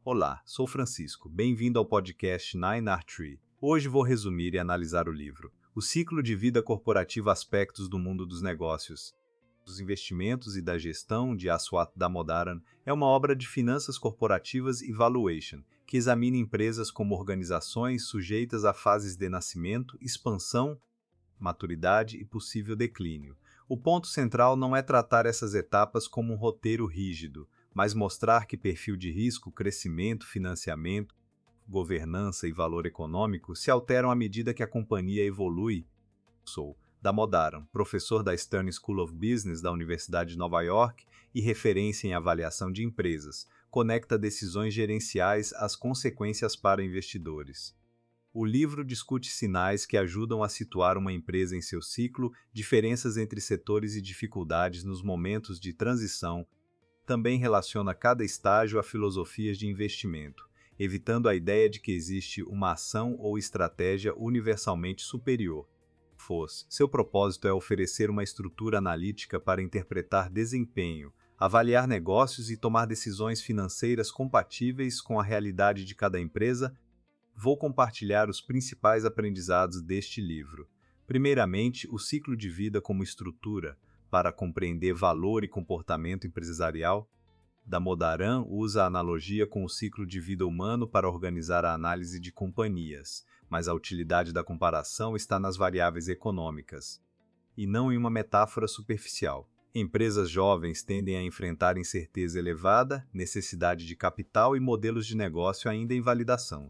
Olá, sou Francisco. Bem-vindo ao podcast 9R3. Hoje vou resumir e analisar o livro O Ciclo de Vida Corporativa Aspectos do Mundo dos Negócios, dos Investimentos e da Gestão de Aswath Damodaran é uma obra de finanças corporativas e valuation, que examina empresas como organizações sujeitas a fases de nascimento, expansão, maturidade e possível declínio. O ponto central não é tratar essas etapas como um roteiro rígido, mas mostrar que perfil de risco, crescimento, financiamento, governança e valor econômico se alteram à medida que a companhia evolui. Sou Damodaran, professor da Stern School of Business da Universidade de Nova York e referência em avaliação de empresas, conecta decisões gerenciais às consequências para investidores. O livro discute sinais que ajudam a situar uma empresa em seu ciclo, diferenças entre setores e dificuldades nos momentos de transição. Também relaciona cada estágio a filosofias de investimento, evitando a ideia de que existe uma ação ou estratégia universalmente superior. Seu propósito é oferecer uma estrutura analítica para interpretar desempenho, avaliar negócios e tomar decisões financeiras compatíveis com a realidade de cada empresa. Vou compartilhar os principais aprendizados deste livro. Primeiramente, o ciclo de vida como estrutura, para compreender valor e comportamento empresarial. Damodaran usa a analogia com o ciclo de vida humano para organizar a análise de companhias, mas a utilidade da comparação está nas variáveis econômicas, e não em uma metáfora superficial. Empresas jovens tendem a enfrentar incerteza elevada, necessidade de capital e modelos de negócio ainda em validação.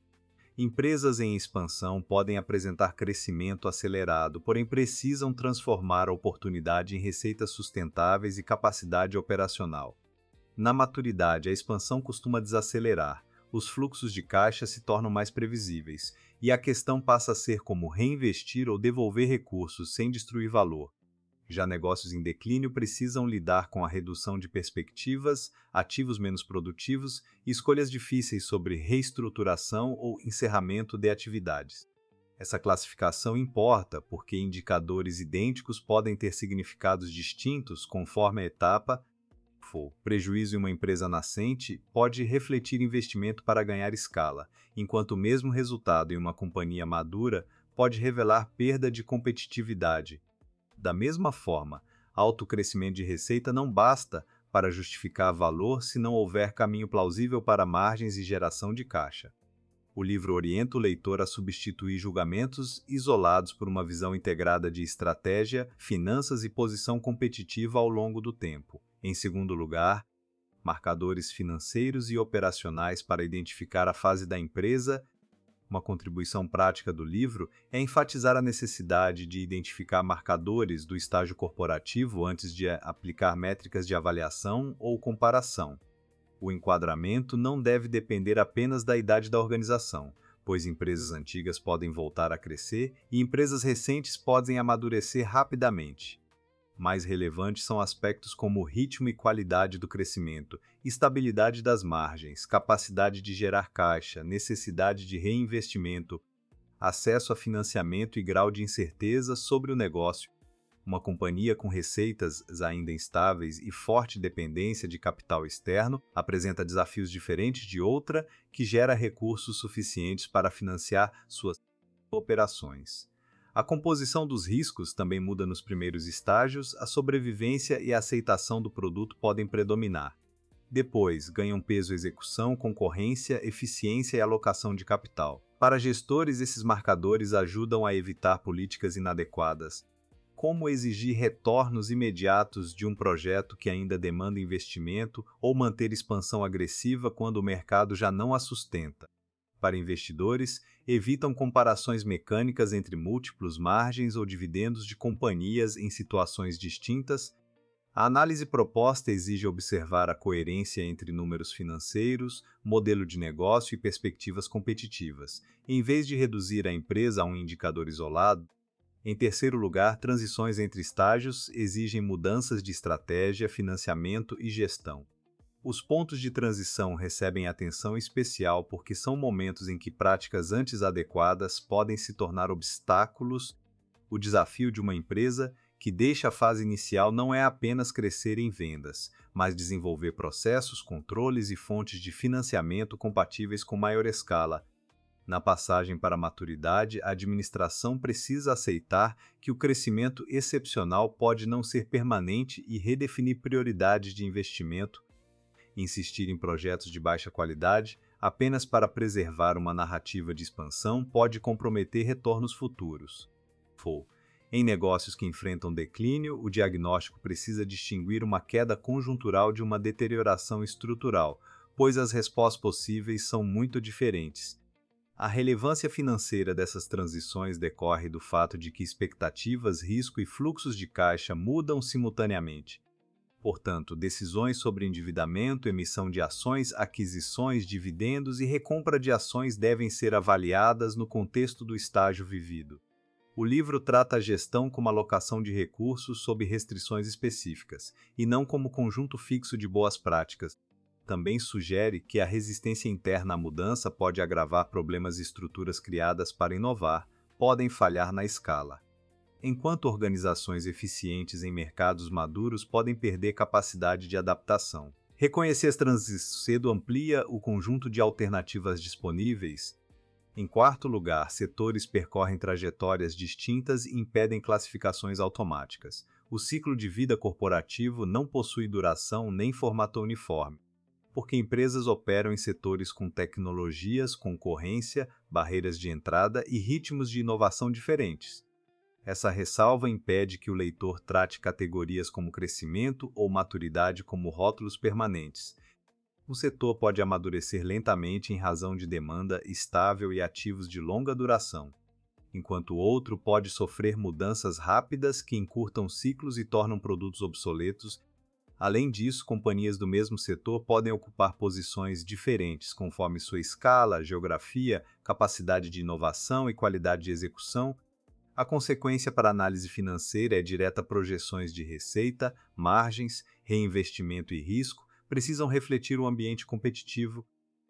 Empresas em expansão podem apresentar crescimento acelerado, porém precisam transformar a oportunidade em receitas sustentáveis e capacidade operacional. Na maturidade, a expansão costuma desacelerar, os fluxos de caixa se tornam mais previsíveis, e a questão passa a ser como reinvestir ou devolver recursos sem destruir valor. Já negócios em declínio precisam lidar com a redução de perspectivas, ativos menos produtivos e escolhas difíceis sobre reestruturação ou encerramento de atividades. Essa classificação importa porque indicadores idênticos podem ter significados distintos conforme a etapa. Prejuízo em uma empresa nascente pode refletir investimento para ganhar escala, enquanto o mesmo resultado em uma companhia madura pode revelar perda de competitividade. Da mesma forma, alto crescimento de receita não basta para justificar valor se não houver caminho plausível para margens e geração de caixa. O livro orienta o leitor a substituir julgamentos isolados por uma visão integrada de estratégia, finanças e posição competitiva ao longo do tempo. Em segundo lugar, marcadores financeiros e operacionais para identificar a fase da empresa. Uma contribuição prática do livro é enfatizar a necessidade de identificar marcadores do estágio corporativo antes de aplicar métricas de avaliação ou comparação. O enquadramento não deve depender apenas da idade da organização, pois empresas antigas podem voltar a crescer e empresas recentes podem amadurecer rapidamente. Mais relevantes são aspectos como ritmo e qualidade do crescimento, estabilidade das margens, capacidade de gerar caixa, necessidade de reinvestimento, acesso a financiamento e grau de incerteza sobre o negócio. Uma companhia com receitas ainda instáveis e forte dependência de capital externo apresenta desafios diferentes de outra que gera recursos suficientes para financiar suas operações. A composição dos riscos também muda nos primeiros estágios, a sobrevivência e a aceitação do produto podem predominar. Depois, ganham peso execução, concorrência, eficiência e alocação de capital. Para gestores, esses marcadores ajudam a evitar políticas inadequadas. Como exigir retornos imediatos de um projeto que ainda demanda investimento ou manter expansão agressiva quando o mercado já não a sustenta. Para investidores, evitam comparações mecânicas entre múltiplos, margens ou dividendos de companhias em situações distintas. A análise proposta exige observar a coerência entre números financeiros, modelo de negócio e perspectivas competitivas, em vez de reduzir a empresa a um indicador isolado. Em terceiro lugar, transições entre estágios exigem mudanças de estratégia, financiamento e gestão. Os pontos de transição recebem atenção especial porque são momentos em que práticas antes adequadas podem se tornar obstáculos. O desafio de uma empresa que deixa a fase inicial não é apenas crescer em vendas, mas desenvolver processos, controles e fontes de financiamento compatíveis com maior escala. Na passagem para a maturidade, a administração precisa aceitar que o crescimento excepcional pode não ser permanente e redefinir prioridades de investimento. Insistir em projetos de baixa qualidade apenas para preservar uma narrativa de expansão pode comprometer retornos futuros. Em negócios que enfrentam declínio, o diagnóstico precisa distinguir uma queda conjuntural de uma deterioração estrutural, pois as respostas possíveis são muito diferentes. A relevância financeira dessas transições decorre do fato de que expectativas, risco e fluxos de caixa mudam simultaneamente. Portanto, decisões sobre endividamento, emissão de ações, aquisições, dividendos e recompra de ações devem ser avaliadas no contexto do estágio vivido. O livro trata a gestão como alocação de recursos sob restrições específicas, e não como conjunto fixo de boas práticas. Também sugere que a resistência interna à mudança pode agravar problemas e estruturas criadas para inovar, podem falhar na escala. Enquanto organizações eficientes em mercados maduros podem perder capacidade de adaptação. Reconhecer as transições cedo amplia o conjunto de alternativas disponíveis. Em quarto lugar, setores percorrem trajetórias distintas e impedem classificações automáticas. O ciclo de vida corporativo não possui duração nem formato uniforme, porque empresas operam em setores com tecnologias, concorrência, barreiras de entrada e ritmos de inovação diferentes. Essa ressalva impede que o leitor trate categorias como crescimento ou maturidade como rótulos permanentes. O setor pode amadurecer lentamente em razão de demanda estável e ativos de longa duração, enquanto o outro pode sofrer mudanças rápidas que encurtam ciclos e tornam produtos obsoletos. Além disso, companhias do mesmo setor podem ocupar posições diferentes conforme sua escala, geografia, capacidade de inovação e qualidade de execução. A consequência para a análise financeira é direta. Projeções de receita, margens, reinvestimento e risco precisam refletir o ambiente competitivo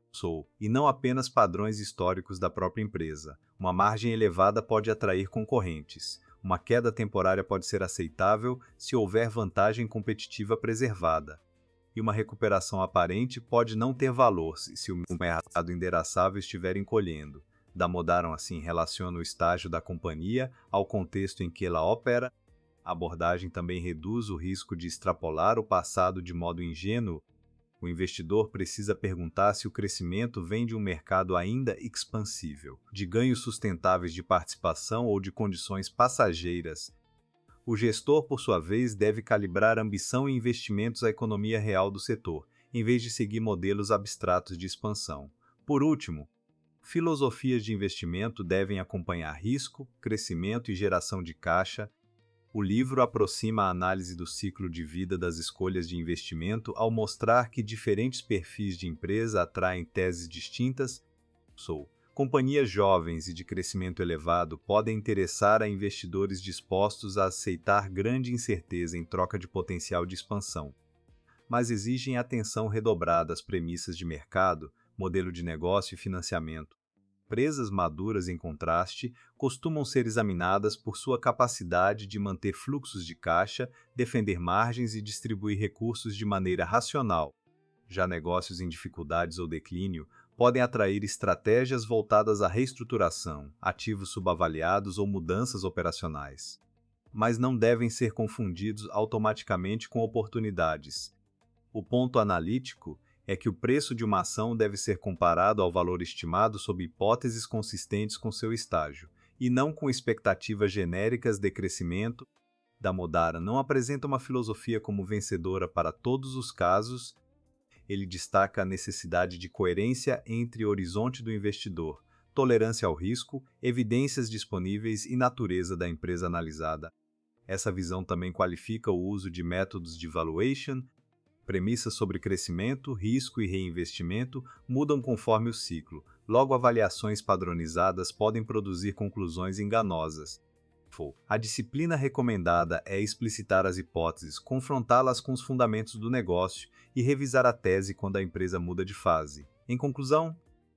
e não apenas padrões históricos da própria empresa. Uma margem elevada pode atrair concorrentes. Uma queda temporária pode ser aceitável se houver vantagem competitiva preservada. E uma recuperação aparente pode não ter valor se o mercado endereçável estiver encolhendo. Damodaran assim relaciona o estágio da companhia ao contexto em que ela opera. A abordagem também reduz o risco de extrapolar o passado de modo ingênuo. O investidor precisa perguntar se o crescimento vem de um mercado ainda expansível, de ganhos sustentáveis de participação ou de condições passageiras. O gestor, por sua vez, deve calibrar ambição e investimentos à economia real do setor, em vez de seguir modelos abstratos de expansão. Por último, filosofias de investimento devem acompanhar risco, crescimento e geração de caixa. O livro aproxima a análise do ciclo de vida das escolhas de investimento ao mostrar que diferentes perfis de empresa atraem teses distintas. Companhias jovens e de crescimento elevado podem interessar a investidores dispostos a aceitar grande incerteza em troca de potencial de expansão, mas exigem atenção redobrada às premissas de mercado, modelo de negócio e financiamento. Empresas maduras, em contraste, costumam ser examinadas por sua capacidade de manter fluxos de caixa, defender margens e distribuir recursos de maneira racional. Já negócios em dificuldades ou declínio podem atrair estratégias voltadas à reestruturação, ativos subavaliados ou mudanças operacionais. Mas não devem ser confundidos automaticamente com oportunidades. O ponto analítico é que o preço de uma ação deve ser comparado ao valor estimado sob hipóteses consistentes com seu estágio, e não com expectativas genéricas de crescimento. Damodaran não apresenta uma filosofia como vencedora para todos os casos. Ele destaca a necessidade de coerência entre o horizonte do investidor, tolerância ao risco, evidências disponíveis e natureza da empresa analisada. Essa visão também qualifica o uso de métodos de valuation. Premissas sobre crescimento, risco e reinvestimento mudam conforme o ciclo, logo avaliações padronizadas podem produzir conclusões enganosas. A disciplina recomendada é explicitar as hipóteses, confrontá-las com os fundamentos do negócio e revisar a tese quando a empresa muda de fase. Em conclusão,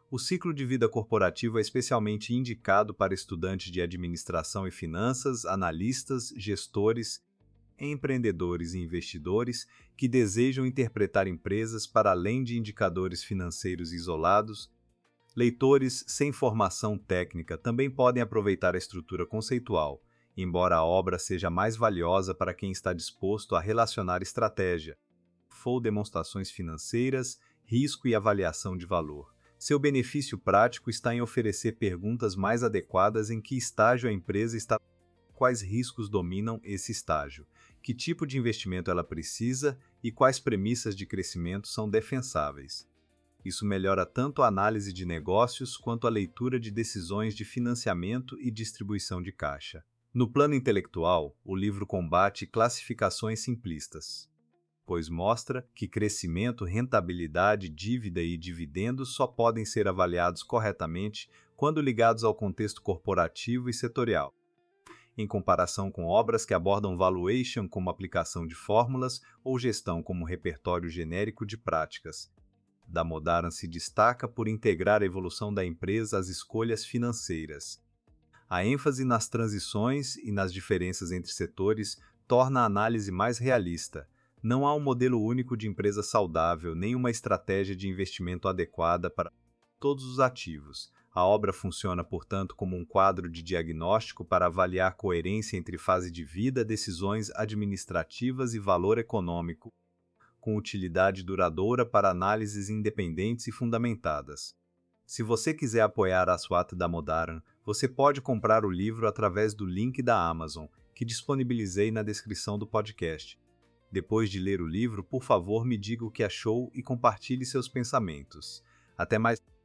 O ciclo de vida corporativo é especialmente indicado para estudantes de administração e finanças, analistas, gestores, empreendedores e investidores que desejam interpretar empresas para além de indicadores financeiros isolados. Leitores sem formação técnica também podem aproveitar a estrutura conceitual, embora a obra seja mais valiosa para quem está disposto a relacionar estratégia, demonstrações financeiras, risco e avaliação de valor. Seu benefício prático está em oferecer perguntas mais adequadas em que estágio a empresa está, quais riscos dominam esse estágio, que tipo de investimento ela precisa e quais premissas de crescimento são defensáveis. Isso melhora tanto a análise de negócios quanto a leitura de decisões de financiamento e distribuição de caixa. No plano intelectual, o livro combate classificações simplistas, pois mostra que crescimento, rentabilidade, dívida e dividendos só podem ser avaliados corretamente quando ligados ao contexto corporativo e setorial, em comparação com obras que abordam valuation como aplicação de fórmulas ou gestão como repertório genérico de práticas. Damodaran se destaca por integrar a evolução da empresa às escolhas financeiras. A ênfase nas transições e nas diferenças entre setores torna a análise mais realista. Não há um modelo único de empresa saudável, nem uma estratégia de investimento adequada para todos os ativos. A obra funciona, portanto, como um quadro de diagnóstico para avaliar coerência entre fase de vida, decisões administrativas e valor econômico, com utilidade duradoura para análises independentes e fundamentadas. Se você quiser apoiar a Swat Damodaran, você pode comprar o livro através do link da Amazon, que disponibilizei na descrição do podcast. Depois de ler o livro, por favor, me diga o que achou e compartilhe seus pensamentos. Até mais!